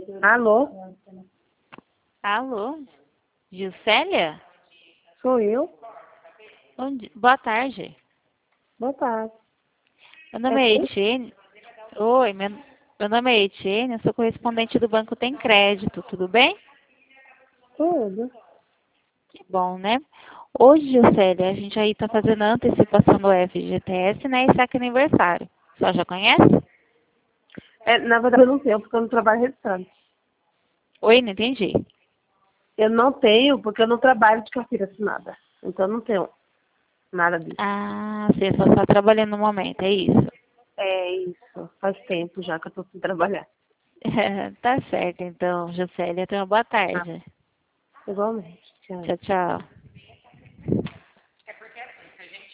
Alô? Alô? Juscelia? Sou eu? Boa tarde. Boa tarde. Meu nome é quem? Etienne. Oi, meu nome é Etienne, eu sou correspondente do Banco Tem Crédito, tudo bem? Tudo. Que bom, né? Hoje, Juscelia, a gente aí tá fazendo a antecipação do FGTS, né? E saque aniversário. A senhora já conhece? Na verdade, eu não tenho, porque eu não trabalho restante. Oi, não entendi. Eu não tenho, porque eu não trabalho de carteira assinada. Então, eu não tenho nada disso. Ah, você só está trabalhando no momento, é isso? É isso. Faz tempo já que eu estou sem trabalhar. Tá certo, então, Juscelia. Tenha uma boa Ah, tarde. igualmente. Tchau. Tchau, tchau.